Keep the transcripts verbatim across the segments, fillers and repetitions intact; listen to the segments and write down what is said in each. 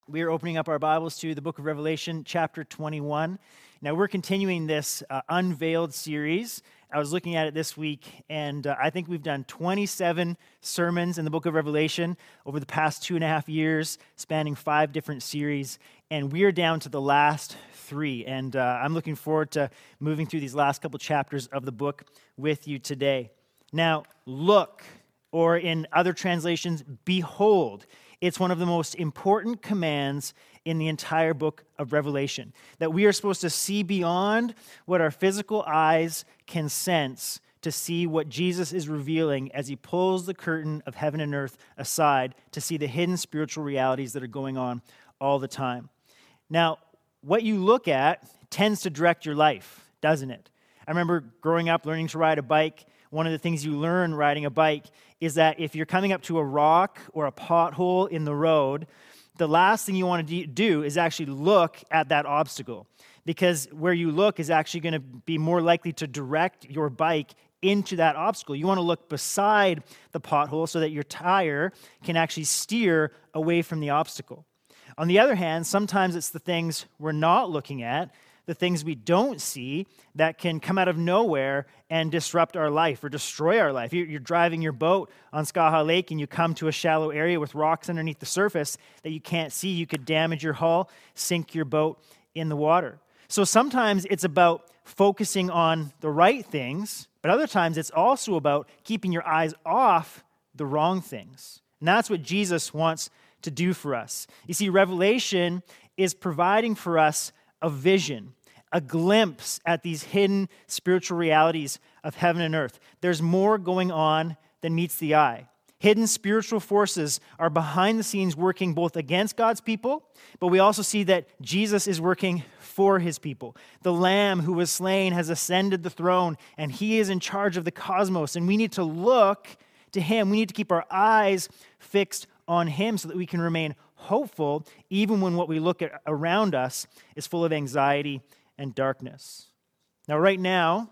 We are opening up our Bibles to the book of Revelation, chapter twenty-one. Now, we're continuing this uh, Unveiled series. I was looking at it this week, and uh, I think we've done twenty-seven sermons in the book of Revelation over the past two and a half years, spanning five different series, and we are down to the last three. And uh, I'm looking forward to moving through these last couple chapters of the book with you today. Now, look, or in other translations, behold. It's one of the most important commands in the entire book of Revelation, that we are supposed to see beyond what our physical eyes can sense to see what Jesus is revealing as he pulls the curtain of heaven and earth aside to see the hidden spiritual realities that are going on all the time. Now, what you look at tends to direct your life, doesn't it? I remember growing up learning to ride a bike. One of the things you learn riding a bike is that if you're coming up to a rock or a pothole in the road, the last thing you want to do is actually look at that obstacle, because where you look is actually going to be more likely to direct your bike into that obstacle. You want to look beside the pothole so that your tire can actually steer away from the obstacle. On the other hand, sometimes it's the things we're not looking at, the things we don't see that can come out of nowhere and disrupt our life or destroy our life. You're driving your boat on Skaha Lake and you come to a shallow area with rocks underneath the surface that you can't see. You could damage your hull, sink your boat in the water. So sometimes it's about focusing on the right things, but other times it's also about keeping your eyes off the wrong things. And that's what Jesus wants to do for us. You see, Revelation is providing for us a vision, a glimpse at these hidden spiritual realities of heaven and earth. There's more going on than meets the eye. Hidden spiritual forces are behind the scenes working both against God's people, but we also see that Jesus is working for his people. The Lamb who was slain has ascended the throne, and he is in charge of the cosmos, and we need to look to him. We need to keep our eyes fixed on him so that we can remain hopeful even when what we look at around us is full of anxiety and darkness. Now, right now,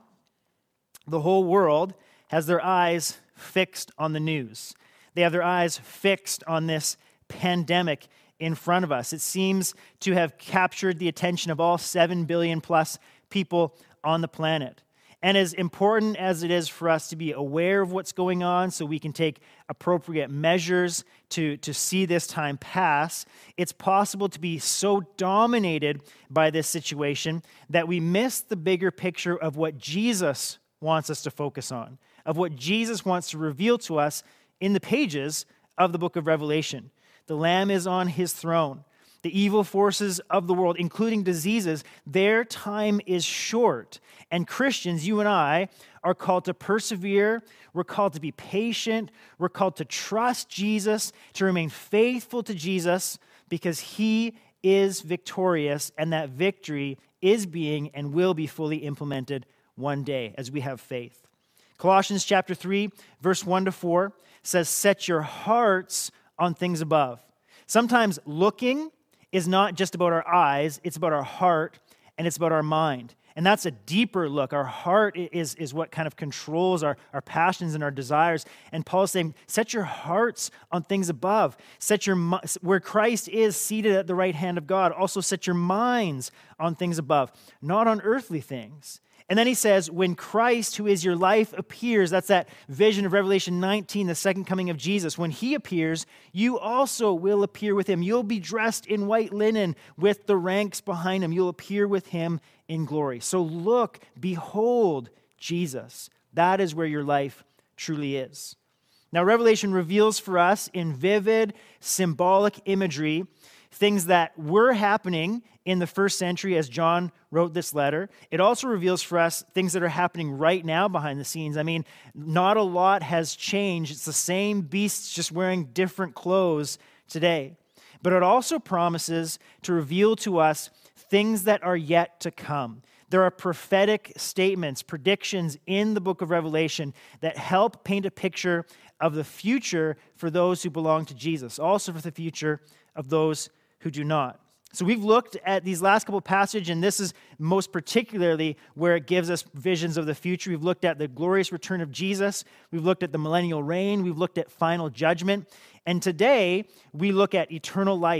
the whole world has their eyes fixed on the news. They have their eyes fixed on this pandemic in front of us. It seems to have captured the attention of all seven billion plus people on the planet. And as important as it is for us to be aware of what's going on so we can take appropriate measures to, to see this time pass, it's possible to be so dominated by this situation that we miss the bigger picture of what Jesus wants us to focus on, of what Jesus wants to reveal to us in the pages of the book of Revelation. The Lamb is on his throne. The evil forces of the world, including diseases, their time is short. And Christians, you and I, are called to persevere. We're called to be patient. We're called to trust Jesus, to remain faithful to Jesus, because he is victorious, and that victory is being and will be fully implemented one day as we have faith. Colossians chapter three, verse one to four says, "Set your hearts on things above." Sometimes looking is not just about our eyes, it's about our heart, and it's about our mind. And that's a deeper look. Our heart is, is what kind of controls our, our passions and our desires. And Paul's saying, set your hearts on things above. Set your where Christ is seated at the right hand of God. Also set your minds on things above, not on earthly things. And then he says, when Christ, who is your life, appears, that's that vision of Revelation nineteen, the second coming of Jesus. When he appears, you also will appear with him. You'll be dressed in white linen with the ranks behind him. You'll appear with him in glory. So look, behold Jesus. That is where your life truly is. Now, Revelation reveals for us in vivid, symbolic imagery things that were happening in the first century as John wrote this letter. It also reveals for us things that are happening right now behind the scenes. I mean, not a lot has changed. It's the same beasts just wearing different clothes today. But it also promises to reveal to us things that are yet to come. There are prophetic statements, predictions in the book of Revelation that help paint a picture of the future for those who belong to Jesus, also for the future of those who do not. So we've looked at these last couple of passages, and this is most particularly where it gives us visions of the future. We've looked at the glorious return of Jesus. We've looked at the millennial reign. We've looked at final judgment. And today, we look at eternal life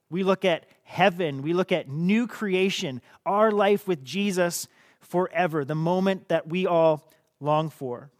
We look at heaven. We look at new creation, our life with Jesus forever, the moment that we all long for.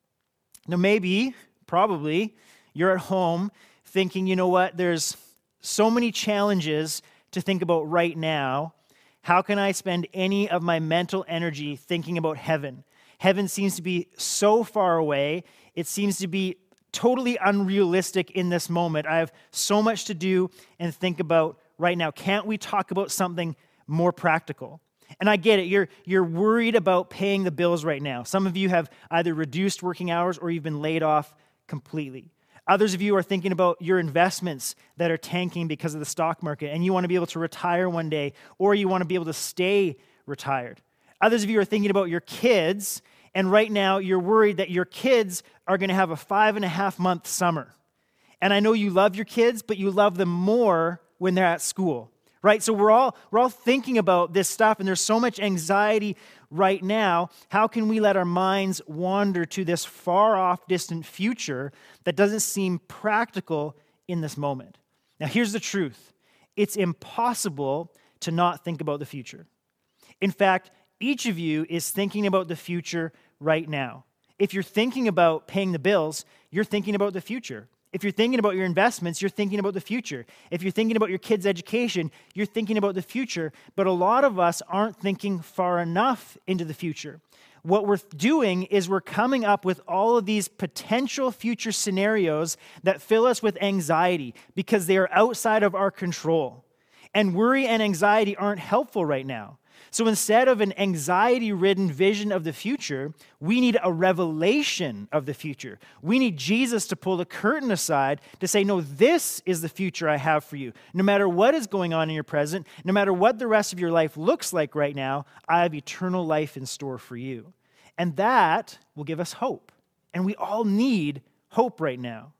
Now, maybe, probably, you're at home thinking, you know what, there's so many challenges to think about right now. How can I spend any of my mental energy thinking about heaven? Heaven seems to be so far away. It seems to be totally unrealistic in this moment. I have so much to do and think about right now. Can't we talk about something more practical? And I get it. You're, you're worried about paying the bills right now. Some of you have either reduced working hours or you've been laid off completely. Others of you are thinking about your investments that are tanking because of the stock market, and you want to be able to retire one day, or you want to be able to stay retired. Others of you are thinking about your kids, and right now you're worried that your kids are going to have a five and a half month summer. And I know you love your kids, but you love them more when they're at school, right? So we're all, we're all thinking about this stuff, and there's so much anxiety right now. How can we let our minds wander to this far off, distant future that doesn't seem practical in this moment? Now, here's the truth. It's impossible to not think about the future. In fact, each of you is thinking about the future right now. If you're thinking about paying the bills, you're thinking about the future. If you're thinking about your investments, you're thinking about the future. If you're thinking about your kids' education, you're thinking about the future. But a lot of us aren't thinking far enough into the future. What we're doing is we're coming up with all of these potential future scenarios that fill us with anxiety because they are outside of our control. And worry and anxiety aren't helpful right now. So instead of an anxiety-ridden vision of the future, we need a revelation of the future. We need Jesus to pull the curtain aside to say, no, this is the future I have for you. No matter what is going on in your present, no matter what the rest of your life looks like right now, I have eternal life in store for you. And that will give us hope. And we all need hope right now.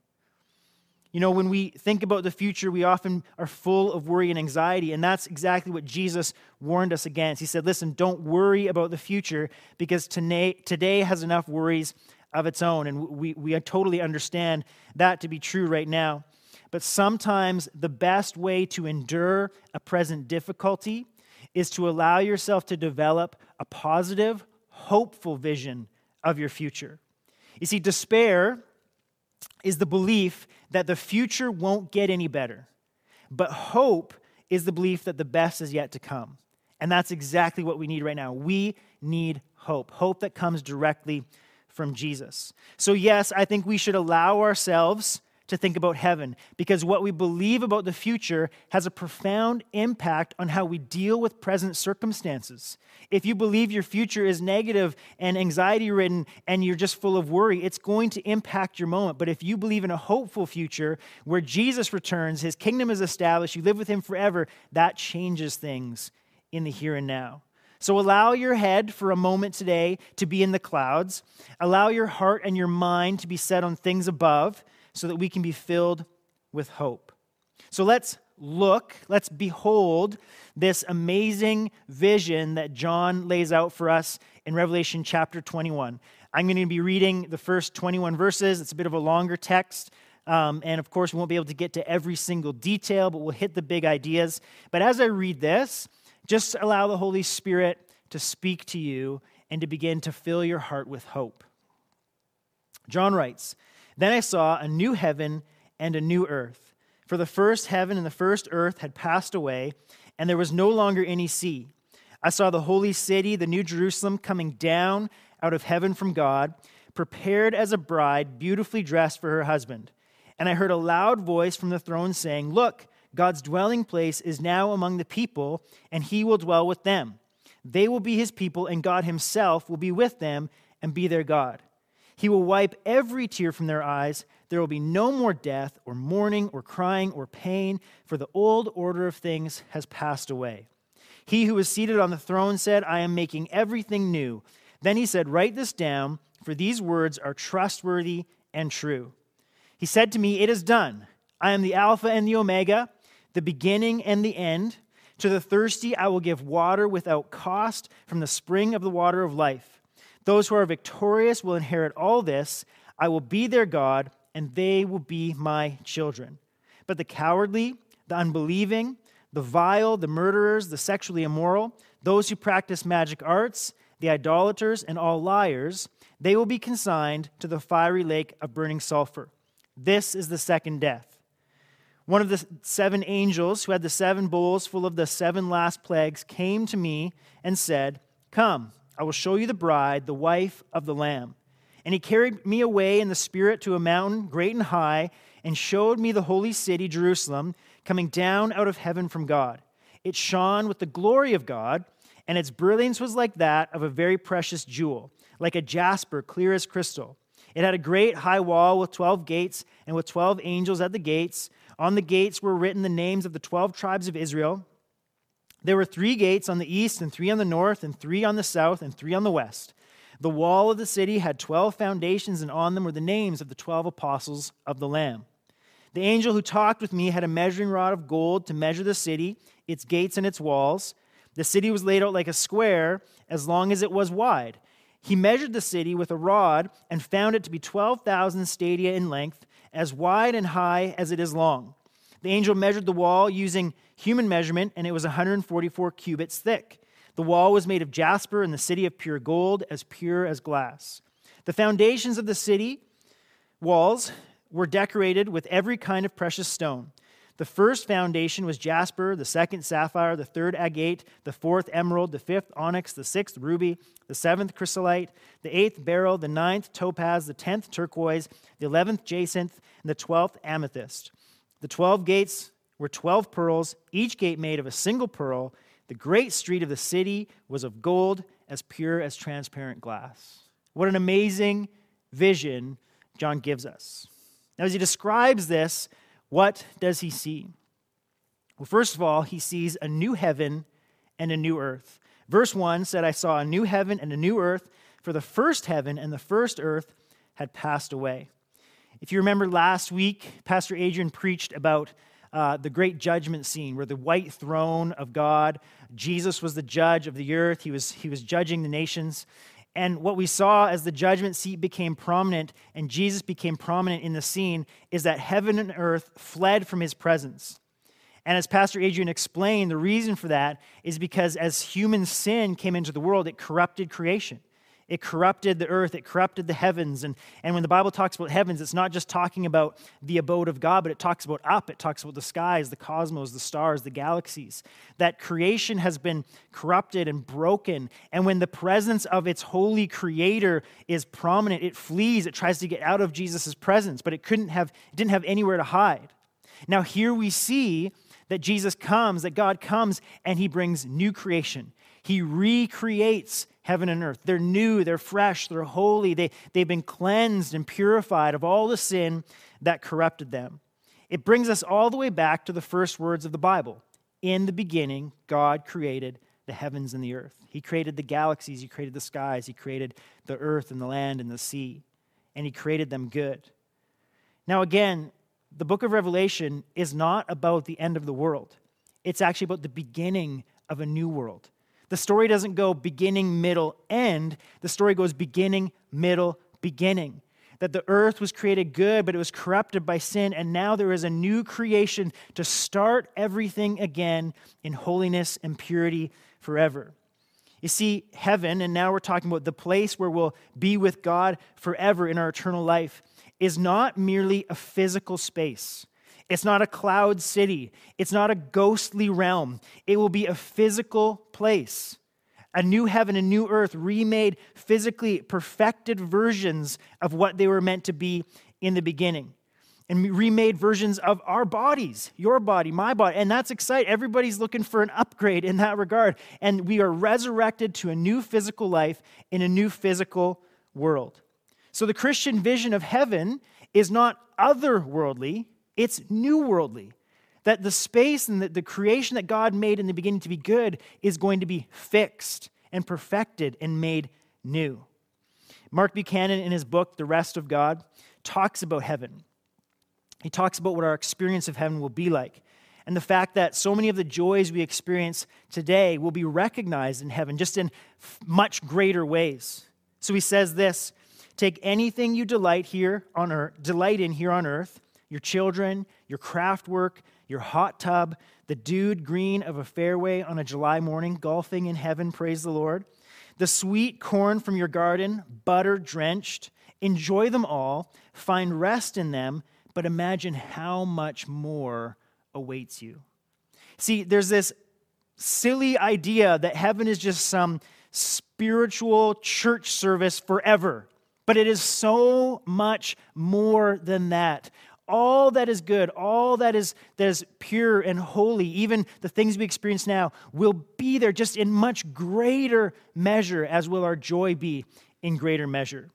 You know, when we think about the future, we often are full of worry and anxiety, and that's exactly what Jesus warned us against. He said, listen, don't worry about the future because today, today has enough worries of its own, and we, we totally understand that to be true right now. But sometimes the best way to endure a present difficulty is to allow yourself to develop a positive, hopeful vision of your future. You see, despair is the belief that the future won't get any better. But hope is the belief that the best is yet to come. And that's exactly what we need right now. We need hope, hope that comes directly from Jesus. So yes, I think we should allow ourselves to think about heaven because what we believe about the future has a profound impact on how we deal with present circumstances. If you believe your future is negative and anxiety-ridden and you're just full of worry, it's going to impact your moment. But if you believe in a hopeful future where Jesus returns, his kingdom is established, you live with him forever, that changes things in the here and now. So allow your head for a moment today to be in the clouds. Allow your heart and your mind to be set on things above, so that we can be filled with hope. So let's look, let's behold this amazing vision that John lays out for us in Revelation chapter twenty-one. I'm going to be reading the first twenty-one verses. It's a bit of a longer text. Um, and of course, we won't be able to get to every single detail, but we'll hit the big ideas. But as I read this, just allow the Holy Spirit to speak to you and to begin to fill your heart with hope. John writes, "Then I saw a new heaven and a new earth. For the first heaven and the first earth had passed away, and there was no longer any sea. I saw the holy city, the new Jerusalem, coming down out of heaven from God, prepared as a bride, beautifully dressed for her husband. And I heard a loud voice from the throne saying, 'Look, God's dwelling place is now among the people, and he will dwell with them. They will be his people, and God himself will be with them and be their God. He will wipe every tear from their eyes. There will be no more death or mourning or crying or pain, for the old order of things has passed away.' He who was seated on the throne said, 'I am making everything new.' Then he said, 'Write this down, for these words are trustworthy and true.' He said to me, 'It is done. I am the Alpha and the Omega, the beginning and the end. To the thirsty I will give water without cost from the spring of the water of life. Those who are victorious will inherit all this. I will be their God, and they will be my children. But the cowardly, the unbelieving, the vile, the murderers, the sexually immoral, those who practice magic arts, the idolaters, and all liars, they will be consigned to the fiery lake of burning sulfur. This is the second death. One of the seven angels who had the seven bowls full of the seven last plagues came to me and said, "Come, I will show you the bride, the wife of the Lamb." And he carried me away in the Spirit to a mountain great and high, and showed me the holy city, Jerusalem, coming down out of heaven from God. It shone with the glory of God, and its brilliance was like that of a very precious jewel, like a jasper, clear as crystal. It had a great high wall with twelve gates, and with twelve angels at the gates. On the gates were written the names of the twelve tribes of Israel. There were three gates on the east, and three on the north, and three on the south, and three on the west. The wall of the city had twelve foundations, and on them were the names of the twelve apostles of the Lamb. The angel who talked with me had a measuring rod of gold to measure the city, its gates and its walls. The city was laid out like a square, as long as it was wide. He measured the city with a rod and found it to be twelve thousand stadia in length, as wide and high as it is long. The angel measured the wall using human measurement, and it was one hundred forty-four cubits thick. The wall was made of jasper, and the city of pure gold, as pure as glass. The foundations of the city walls were decorated with every kind of precious stone. The first foundation was jasper, the second sapphire, the third agate, the fourth emerald, the fifth onyx, the sixth ruby, the seventh chrysolite, the eighth beryl, the ninth topaz, the tenth turquoise, the eleventh jacinth, and the twelfth amethyst. The twelve gates were twelve pearls, each gate made of a single pearl. The great street of the city was of gold, as pure as transparent glass. What an amazing vision John gives us. Now, as he describes this, what does he see? Well, first of all, he sees a new heaven and a new earth. Verse one said, "I saw a new heaven and a new earth, for the first heaven and the first earth had passed away." If you remember last week, Pastor Adrian preached about uh, the great judgment scene where the white throne of God, Jesus was the judge of the earth. He was, he was judging the nations. And what we saw as the judgment seat became prominent and Jesus became prominent in the scene is that heaven and earth fled from his presence. And as Pastor Adrian explained, the reason for that is because as human sin came into the world, it corrupted creation. It corrupted the earth, it corrupted the heavens. And, and when the Bible talks about heavens, it's not just talking about the abode of God, but it talks about up, it talks about the skies, the cosmos, the stars, the galaxies. That creation has been corrupted and broken. And when the presence of its holy creator is prominent, it flees, it tries to get out of Jesus' presence, but it couldn't have, it didn't have anywhere to hide. Now here we see that Jesus comes, that God comes, and he brings new creation. He recreates heaven and earth. They're new, they're fresh, they're holy. They, they've been cleansed and purified of all the sin that corrupted them. It brings us all the way back to the first words of the Bible. In the beginning, God created the heavens and the earth. He created the galaxies, he created the skies, he created the earth and the land and the sea, and he created them good. Now again, the book of Revelation is not about the end of the world. It's actually about the beginning of a new world. The story doesn't go beginning, middle, end. The story goes beginning, middle, beginning. That the earth was created good, but it was corrupted by sin, and now there is a new creation to start everything again in holiness and purity forever. You see, heaven, and now we're talking about the place where we'll be with God forever in our eternal life, is not merely a physical space. It's not a cloud city. It's not a ghostly realm. It will be a physical place. A new heaven, a new earth, remade physically perfected versions of what they were meant to be in the beginning. And remade versions of our bodies, your body, my body. And that's exciting. Everybody's looking for an upgrade in that regard. And we are resurrected to a new physical life in a new physical world. So the Christian vision of heaven is not otherworldly, it's new worldly. That the space and the, the creation that God made in the beginning to be good is going to be fixed and perfected and made new. Mark Buchanan, in his book, The Rest of God, talks about heaven. He talks about what our experience of heaven will be like, and the fact that so many of the joys we experience today will be recognized in heaven, just in much greater ways. So he says this, "Take anything you delight here on earth, delight in here on earth, your children, your craft work, your hot tub, the dewed green of a fairway on a July morning, golfing in heaven, praise the Lord. The sweet corn from your garden, butter drenched. Enjoy them all, find rest in them, but imagine how much more awaits you. See, there's this silly idea that heaven is just some spiritual church service forever, but it is so much more than that. All that is good, all that is, that is pure and holy, even the things we experience now, will be there just in much greater measure, as will our joy be in greater measure.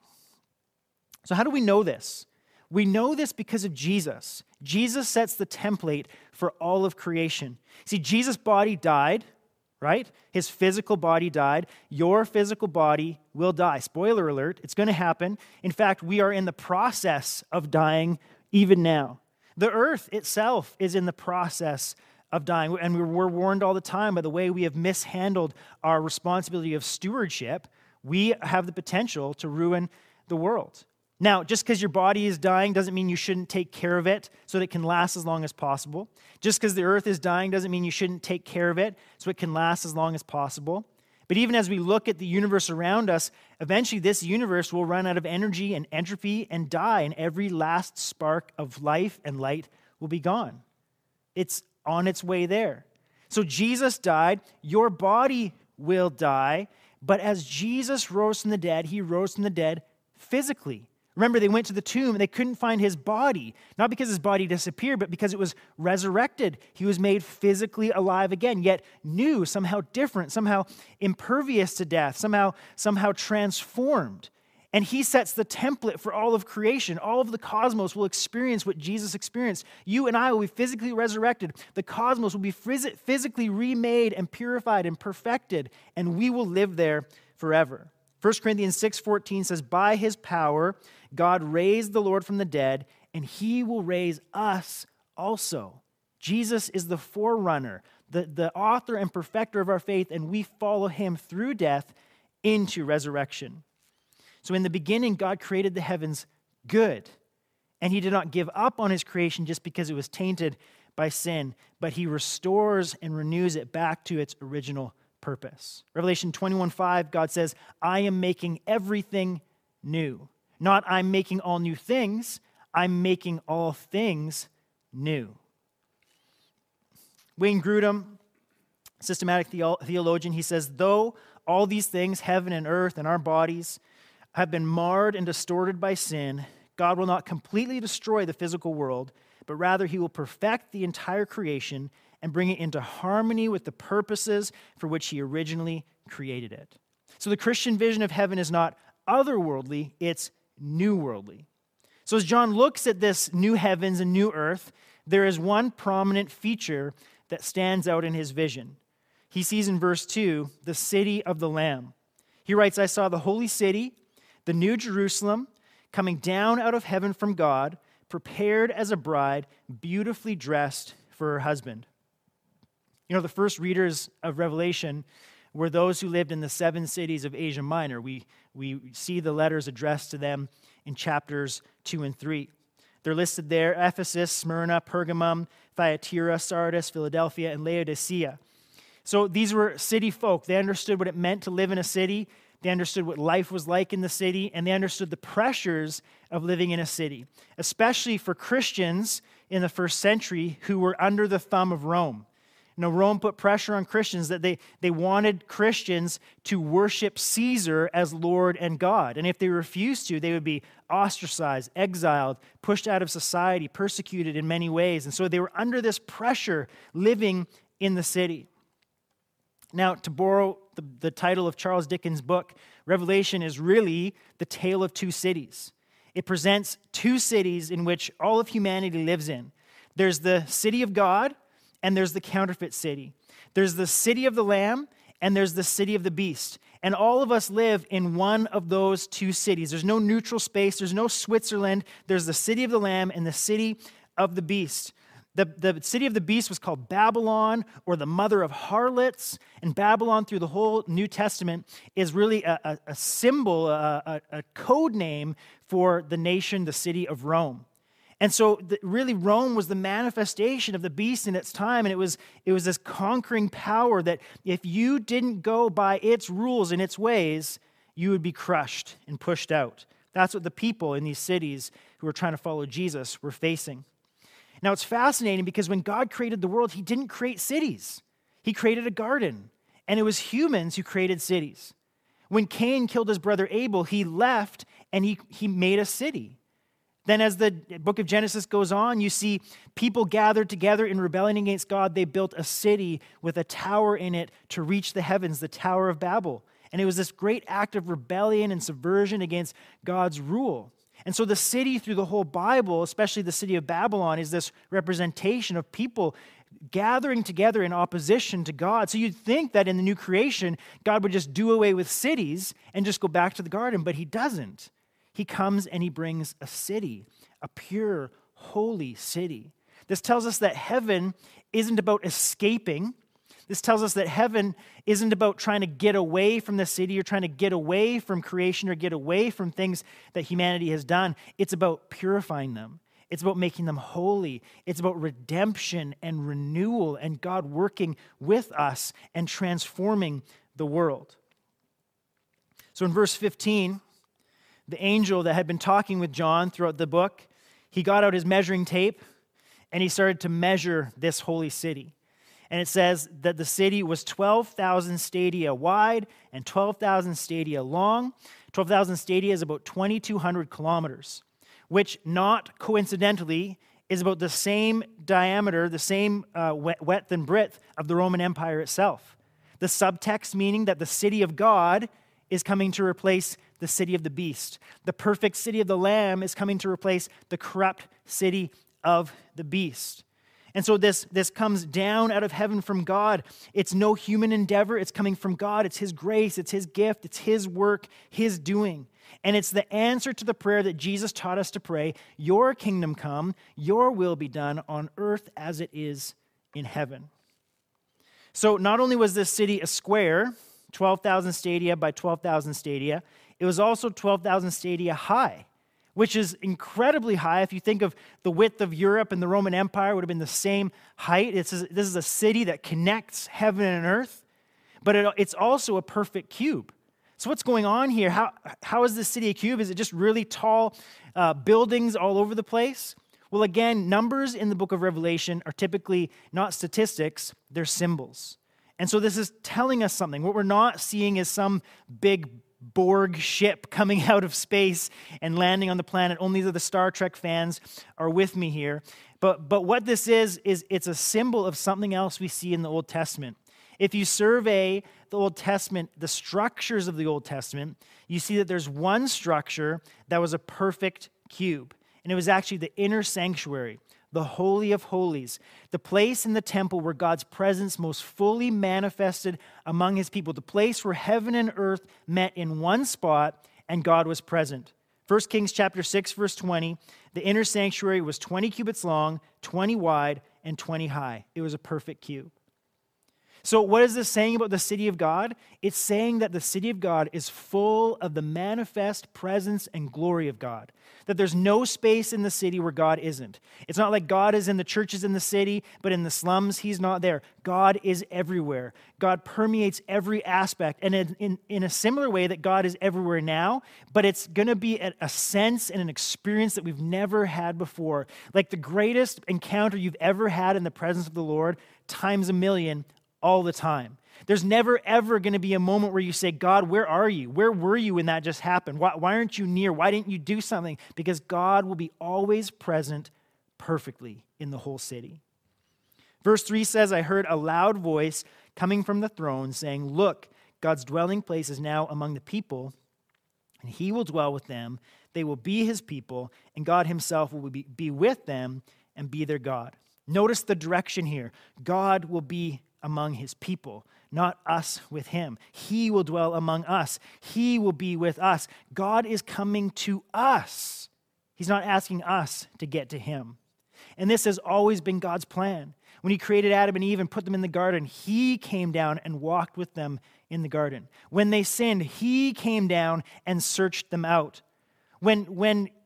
So how do we know this? We know this because of Jesus. Jesus sets the template for all of creation. See, Jesus' body died, right? His physical body died. Your physical body will die. Spoiler alert, it's going to happen. In fact, we are in the process of dying even now. The earth itself is in the process of dying, and we're warned all the time by the way we have mishandled our responsibility of stewardship. We have the potential to ruin the world. Now, just because your body is dying doesn't mean you shouldn't take care of it so that it can last as long as possible. Just because the earth is dying doesn't mean you shouldn't take care of it so it can last as long as possible. But even as we look at the universe around us, eventually this universe will run out of energy and entropy and die, and every last spark of life and light will be gone. It's on its way there. So Jesus died, your body will die, but as Jesus rose from the dead, he rose from the dead physically. Remember, they went to the tomb and they couldn't find his body, not because his body disappeared, but because it was resurrected. He was made physically alive again, yet new, somehow different, somehow impervious to death, somehow, somehow transformed. And he sets the template for all of creation. All of the cosmos will experience what Jesus experienced. You and I will be physically resurrected. The cosmos will be phys- physically remade and purified and perfected, and we will live there forever. First Corinthians six fourteen says, by his power, God raised the Lord from the dead, and he will raise us also. Jesus is the forerunner, the, the author and perfecter of our faith, and we follow him through death into resurrection. So in the beginning, God created the heavens good, and he did not give up on his creation just because it was tainted by sin, but he restores and renews it back to its original purpose. Revelation twenty-one five, God says, I am making everything new. Not I'm making all new things, I'm making all things new. Wayne Grudem, systematic theo- theologian, he says, though all these things, heaven and earth and our bodies, have been marred and distorted by sin, God will not completely destroy the physical world, but rather he will perfect the entire creation and bring it into harmony with the purposes for which he originally created it. So the Christian vision of heaven is not otherworldly, it's new worldly. So as John looks at this new heavens and new earth, there is one prominent feature that stands out in his vision. He sees in verse two, the city of the Lamb. He writes, I saw the holy city, the new Jerusalem, coming down out of heaven from God, prepared as a bride, beautifully dressed for her husband. You know, the first readers of Revelation were those who lived in the seven cities of Asia Minor. We, we see the letters addressed to them in chapters two and three. They're listed there: Ephesus, Smyrna, Pergamum, Thyatira, Sardis, Philadelphia, and Laodicea. So these were city folk. They understood what it meant to live in a city. They understood what life was like in the city, and they understood the pressures of living in a city, especially for Christians in the first century who were under the thumb of Rome. You know, Rome put pressure on Christians that they, they wanted Christians to worship Caesar as Lord and God. And if they refused to, they would be ostracized, exiled, pushed out of society, persecuted in many ways. And so they were under this pressure living in the city. Now, to borrow the, the title of Charles Dickens' book, Revelation is really the tale of two cities. It presents two cities in which all of humanity lives in. There's the city of God, and there's the counterfeit city. There's the city of the Lamb, and there's the city of the beast. And all of us live in one of those two cities. There's no neutral space. There's no Switzerland. There's the city of the Lamb and the city of the beast. The, the city of the beast was called Babylon, or the mother of harlots. And Babylon, through the whole New Testament, is really a, a, a symbol, a, a, a code name for the nation, the city of Rome. And so the, really Rome was the manifestation of the beast in its time, and it was, it was this conquering power that if you didn't go by its rules and its ways, you would be crushed and pushed out. That's what the people in these cities who were trying to follow Jesus were facing. Now it's fascinating because when God created the world, he didn't create cities. He created a garden, and it was humans who created cities. When Cain killed his brother Abel, he left and he, he made a city. Then as the book of Genesis goes on, you see people gathered together in rebellion against God. They built a city with a tower in it to reach the heavens, the Tower of Babel. And it was this great act of rebellion and subversion against God's rule. And so the city through the whole Bible, especially the city of Babylon, is this representation of people gathering together in opposition to God. So you'd think that in the new creation, God would just do away with cities and just go back to the garden, but he doesn't. He comes and he brings a city, a pure, holy city. This tells us that heaven isn't about escaping. This tells us that heaven isn't about trying to get away from the city or trying to get away from creation or get away from things that humanity has done. It's about purifying them. It's about making them holy. It's about redemption and renewal and God working with us and transforming the world. So in verse fifteen, the angel that had been talking with John throughout the book, he got out his measuring tape and he started to measure this holy city. And it says that the city was twelve thousand stadia wide and twelve thousand stadia long. twelve thousand stadia is about twenty-two hundred kilometers, which not coincidentally is about the same diameter, the same uh, width and breadth of the Roman Empire itself. The subtext meaning that the city of God is coming to replace the city of the beast. The perfect city of the Lamb is coming to replace the corrupt city of the beast. And so this, this comes down out of heaven from God. It's no human endeavor. It's coming from God. It's his grace. It's his gift. It's his work, his doing. And it's the answer to the prayer that Jesus taught us to pray, your kingdom come, your will be done on earth as it is in heaven. So not only was this city a square, twelve thousand stadia by twelve thousand stadia, it was also twelve thousand stadia high, which is incredibly high. If you think of the width of Europe and the Roman Empire would have been the same height. It's, this is a city that connects heaven and earth, but it, it's also a perfect cube. So what's going on here? How, how is this city a cube? Is it just really tall uh, buildings all over the place? Well, again, numbers in the book of Revelation are typically not statistics, they're symbols. And so this is telling us something. What we're not seeing is some big Borg ship coming out of space and landing on the planet. Only the Star Trek fans are with me here. But, but what this is, is it's a symbol of something else we see in the Old Testament. If you survey the Old Testament, the structures of the Old Testament, you see that there's one structure that was a perfect cube. And it was actually the inner sanctuary, the Holy of Holies, the place in the temple where God's presence most fully manifested among his people, the place where heaven and earth met in one spot and God was present. First Kings chapter six, verse twenty, the inner sanctuary was twenty cubits long, twenty wide, and twenty high. It was a perfect cube. So what is this saying about the city of God? It's saying that the city of God is full of the manifest presence and glory of God. That there's no space in the city where God isn't. It's not like God is in the churches in the city, but in the slums, he's not there. God is everywhere. God permeates every aspect. And in, in, in a similar way that God is everywhere now, but it's going to be a, a sense and an experience that we've never had before. Like the greatest encounter you've ever had in the presence of the Lord, times a million, all the time. There's never, ever going to be a moment where you say, God, where are you? Where were you when that just happened? Why, why aren't you near? Why didn't you do something? Because God will be always present perfectly in the whole city. Verse three says, I heard a loud voice coming from the throne saying, look, God's dwelling place is now among the people, and he will dwell with them. They will be his people, and God himself will be, be with them and be their God. Notice the direction here. God will be among his people, not us with him. He will dwell among us. He will be with us. God is coming to us. He's not asking us to get to him. And this has always been God's plan. When he created Adam and Eve and put them in the garden, he came down and walked with them in the garden. When they sinned, he came down and searched them out. When, when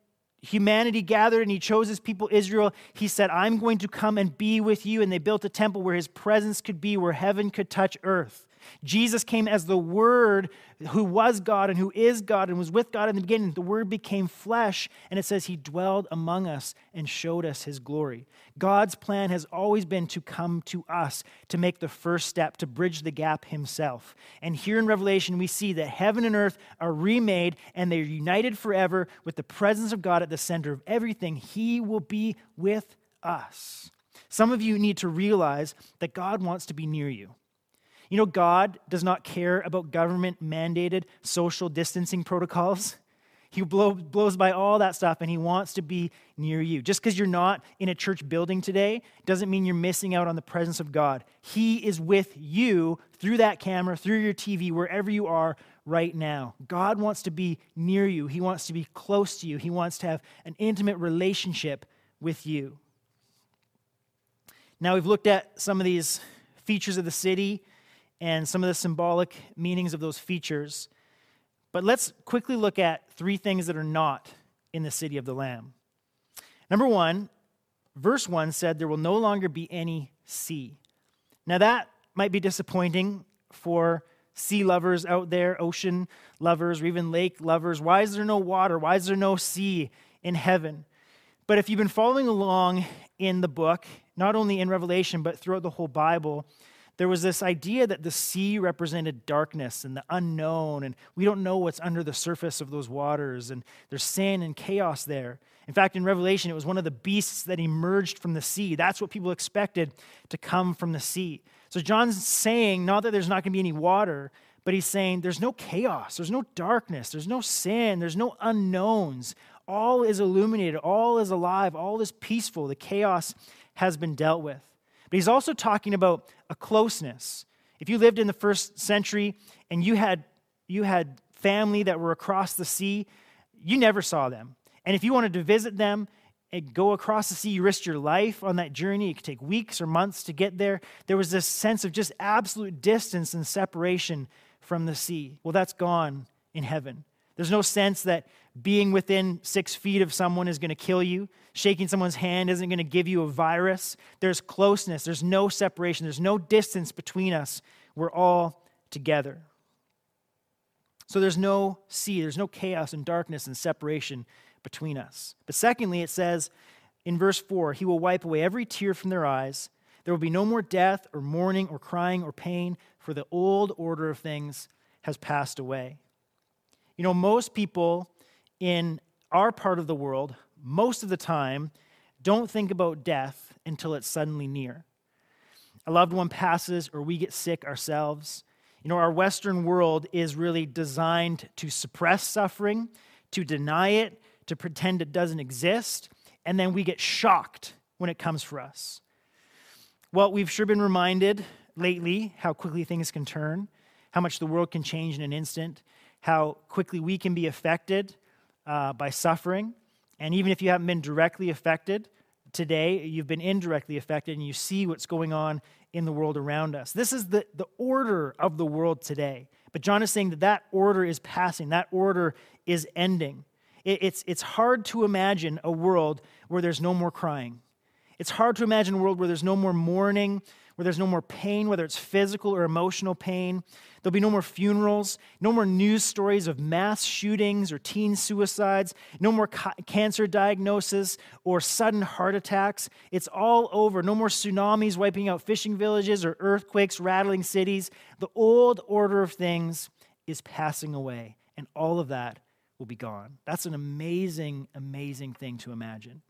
humanity gathered and he chose his people Israel, he said, I'm going to come and be with you. And they built a temple where his presence could be, where heaven could touch earth. Jesus came as the Word who was God and who is God and was with God in the beginning. The Word became flesh, and it says he dwelled among us and showed us his glory. God's plan has always been to come to us, to make the first step, to bridge the gap himself. And here in Revelation, we see that heaven and earth are remade, and they're united forever with the presence of God at the center of everything. He will be with us. Some of you need to realize that God wants to be near you. You know, God does not care about government-mandated social distancing protocols. He blow, blows by all that stuff, and he wants to be near you. Just because you're not in a church building today doesn't mean you're missing out on the presence of God. He is with you through that camera, through your T V, wherever you are right now. God wants to be near you. He wants to be close to you. He wants to have an intimate relationship with you. Now, we've looked at some of these features of the city and some of the symbolic meanings of those features. But let's quickly look at three things that are not in the city of the Lamb. Number one, verse one said there will no longer be any sea. Now that might be disappointing for sea lovers out there, ocean lovers, or even lake lovers. Why is there no water? Why is there no sea in heaven? But if you've been following along in the book, not only in Revelation, but throughout the whole Bible, there was this idea that the sea represented darkness and the unknown, and we don't know what's under the surface of those waters, and there's sin and chaos there. In fact, in Revelation, it was one of the beasts that emerged from the sea. That's what people expected to come from the sea. So John's saying, not that there's not going to be any water, but he's saying there's no chaos, there's no darkness, there's no sin, there's no unknowns. All is illuminated, all is alive, all is peaceful. The chaos has been dealt with. But he's also talking about a closeness. If you lived in the first century and you had you had family that were across the sea, you never saw them. And if you wanted to visit them and go across the sea, you risked your life on that journey. It could take weeks or months to get there. There was this sense of just absolute distance and separation from the sea. Well, that's gone in heaven. There's no sense that being within six feet of someone is going to kill you. Shaking someone's hand isn't going to give you a virus. There's closeness. There's no separation. There's no distance between us. We're all together. So there's no sea. There's no chaos and darkness and separation between us. But secondly, it says in verse four, he will wipe away every tear from their eyes. There will be no more death or mourning or crying or pain, for the old order of things has passed away. You know, most people in our part of the world, most of the time, don't think about death until it's suddenly near. A loved one passes or we get sick ourselves. You know, our Western world is really designed to suppress suffering, to deny it, to pretend it doesn't exist, and then we get shocked when it comes for us. Well, we've sure been reminded lately how quickly things can turn, how much the world can change in an instant, how quickly we can be affected uh, by suffering. And even if you haven't been directly affected today, you've been indirectly affected and you see what's going on in the world around us. This is the, the order of the world today. But John is saying that that order is passing. That order is ending. It, it's, it's hard to imagine a world where there's no more crying. It's hard to imagine a world where there's no more mourning, where there's no more pain, whether it's physical or emotional pain. There'll be no more funerals, no more news stories of mass shootings or teen suicides, no more ca- cancer diagnosis or sudden heart attacks. It's all over. No more tsunamis wiping out fishing villages or earthquakes rattling cities. The old order of things is passing away, and all of that will be gone. That's an amazing, amazing thing to imagine.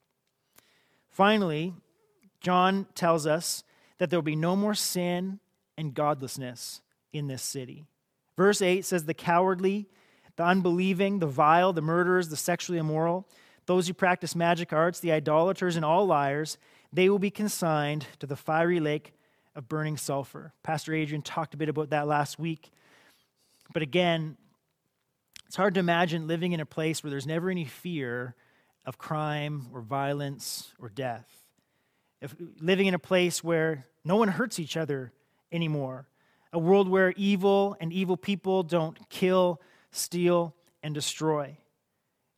Finally, John tells us that there will be no more sin and godlessness in this city. Verse eight says, the cowardly, the unbelieving, the vile, the murderers, the sexually immoral, those who practice magic arts, the idolaters, and all liars, they will be consigned to the fiery lake of burning sulfur. Pastor Adrian talked a bit about that last week. But again, it's hard to imagine living in a place where there's never any fear of crime or violence or death. If living in a place where no one hurts each other anymore. A world where evil and evil people don't kill, steal, and destroy.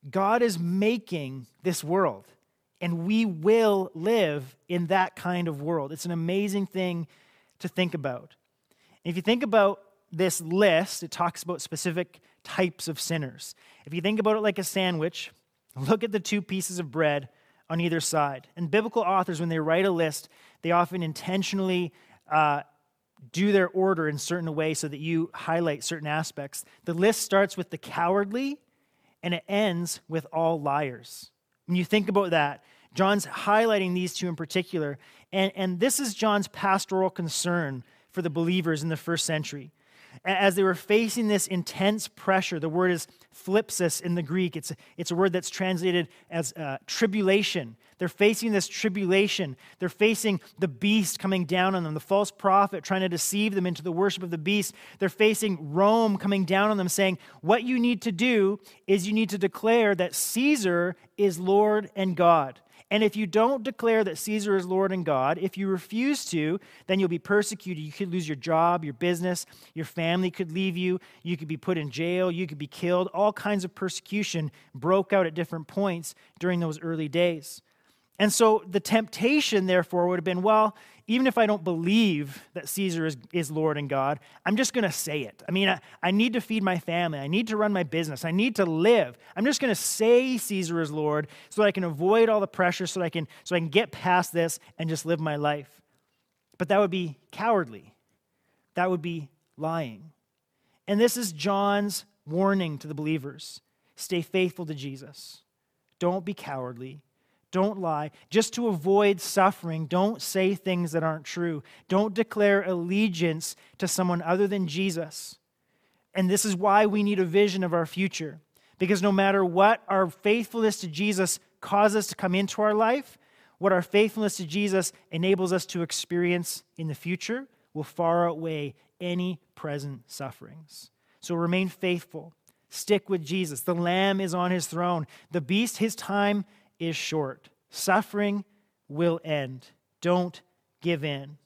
God is making this world, and we will live in that kind of world. It's an amazing thing to think about. And if you think about this list, it talks about specific types of sinners. If you think about it like a sandwich, look at the two pieces of bread on either side. And biblical authors, when they write a list, they often intentionally uh, do their order in certain ways so that you highlight certain aspects. The list starts with the cowardly, and it ends with all liars. When you think about that, John's highlighting these two in particular, and, and this is John's pastoral concern for the believers in the first century. As they were facing this intense pressure, the word is thlipsis in the Greek. It's, it's a word that's translated as uh, tribulation. They're facing this tribulation. They're facing the beast coming down on them, the false prophet trying to deceive them into the worship of the beast. They're facing Rome coming down on them saying, what you need to do is you need to declare that Caesar is Lord and God. And if you don't declare that Caesar is Lord and God, if you refuse to, then you'll be persecuted. You could lose your job, your business, your family could leave you, you could be put in jail, you could be killed. All kinds of persecution broke out at different points during those early days. And so the temptation, therefore, would have been, well, even if I don't believe that Caesar is, is Lord and God, I'm just going to say it. I mean, I, I need to feed my family. I need to run my business. I need to live. I'm just going to say Caesar is Lord so that I can avoid all the pressure, so that I can, so I can get past this and just live my life. But that would be cowardly. That would be lying. And this is John's warning to the believers. Stay faithful to Jesus. Don't be cowardly. Don't lie. Just to avoid suffering, don't say things that aren't true. Don't declare allegiance to someone other than Jesus. And this is why we need a vision of our future. Because no matter what our faithfulness to Jesus causes us to come into our life, what our faithfulness to Jesus enables us to experience in the future will far outweigh any present sufferings. So remain faithful. Stick with Jesus. The Lamb is on his throne. The beast, his time is short. Suffering will end. Don't give in.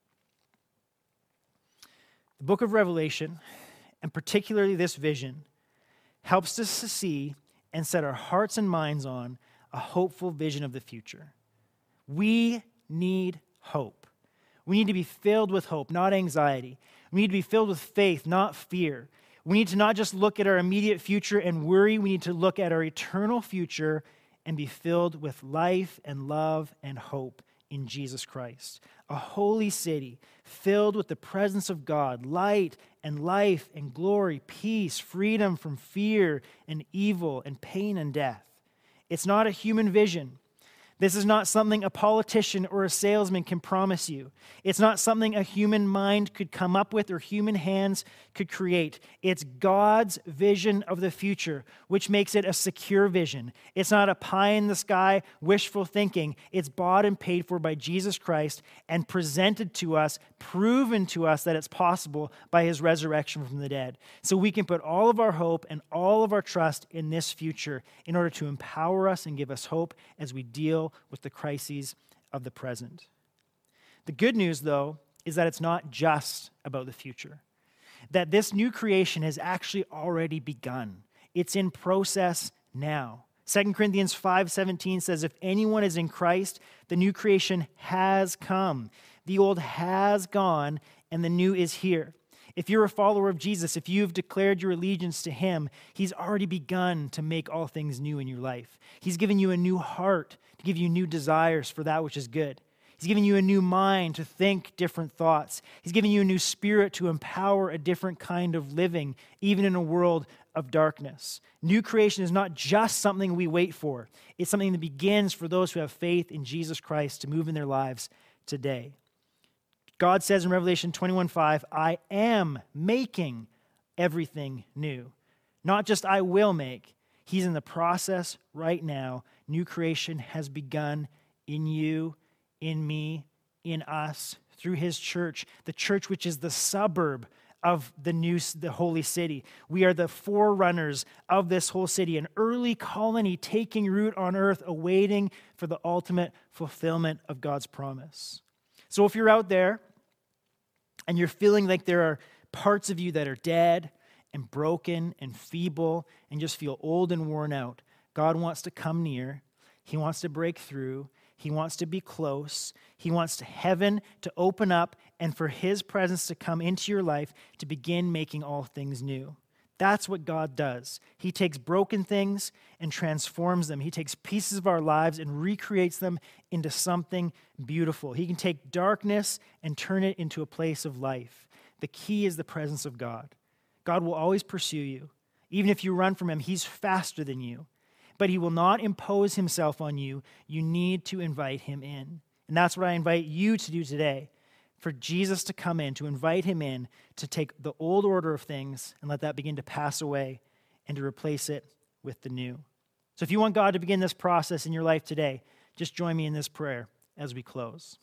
The book of Revelation, and particularly this vision, helps us to see and set our hearts and minds on a hopeful vision of the future. We need hope. We need to be filled with hope, not anxiety. We need to be filled with faith, not fear. We need to not just look at our immediate future and worry. We need to look at our eternal future and be filled with life and love and hope in Jesus Christ. A holy city filled with the presence of God, light and life and glory, peace, freedom from fear and evil and pain and death. It's not a human vision. This is not something a politician or a salesman can promise you. It's not something a human mind could come up with or human hands could create. It's God's vision of the future, which makes it a secure vision. It's not a pie-in-the-sky wishful thinking. It's bought and paid for by Jesus Christ and presented to us, proven to us that it's possible by his resurrection from the dead. So we can put all of our hope and all of our trust in this future in order to empower us and give us hope as we deal with the crises of the present. The good news, though, is that it's not just about the future. That this new creation has actually already begun. It's in process now. Second Corinthians five seventeen says, if anyone is in Christ, the new creation has come. The old has gone, and the new is here. If you're a follower of Jesus, if you've declared your allegiance to him, he's already begun to make all things new in your life. He's given you a new heart to give you new desires for that which is good. He's given you a new mind to think different thoughts. He's given you a new spirit to empower a different kind of living, even in a world of darkness. New creation is not just something we wait for. It's something that begins for those who have faith in Jesus Christ to move in their lives today. God says in Revelation twenty-one five, I am making everything new. Not just I will make. He's in the process right now. New creation has begun in you, in me, in us, through his church, the church which is the suburb of the new, the holy city. We are the forerunners of this whole city, an early colony taking root on earth, awaiting for the ultimate fulfillment of God's promise. So if you're out there and you're feeling like there are parts of you that are dead and broken and feeble and just feel old and worn out, God wants to come near. He wants to break through. He wants to be close. He wants heaven to open up and for his presence to come into your life to begin making all things new. That's what God does. He takes broken things and transforms them. He takes pieces of our lives and recreates them into something beautiful. He can take darkness and turn it into a place of life. The key is the presence of God. God will always pursue you. Even if you run from him, he's faster than you. But he will not impose himself on you. You need to invite him in. And that's what I invite you to do today. For Jesus to come in, to invite him in, to take the old order of things and let that begin to pass away and to replace it with the new. So if you want God to begin this process in your life today, just join me in this prayer as we close.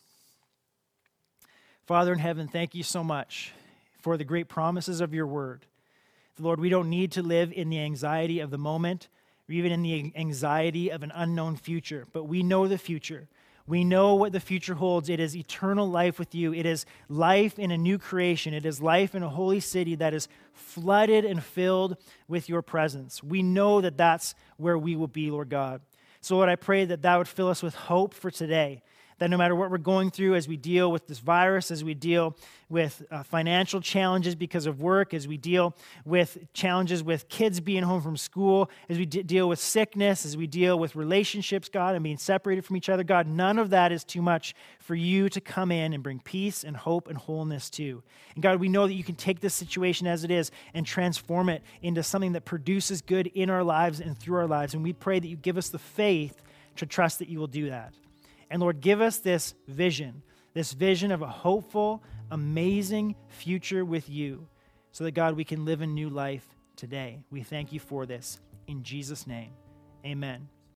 Father in heaven, thank you so much for the great promises of your word. Lord, we don't need to live in the anxiety of the moment or even in the anxiety of an unknown future, but we know the future. We know what the future holds. It is eternal life with you. It is life in a new creation. It is life in a holy city that is flooded and filled with your presence. We know that that's where we will be, Lord God. So Lord, I pray that that would fill us with hope for today, that no matter what we're going through as we deal with this virus, as we deal with uh, financial challenges because of work, as we deal with challenges with kids being home from school, as we d- deal with sickness, as we deal with relationships, God, and being separated from each other, God, none of that is too much for you to come in and bring peace and hope and wholeness to. And God, we know that you can take this situation as it is and transform it into something that produces good in our lives and through our lives. And we pray that you give us the faith to trust that you will do that. And Lord, give us this vision, this vision of a hopeful, amazing future with you so that, God, we can live a new life today. We thank you for this. In Jesus' name, amen.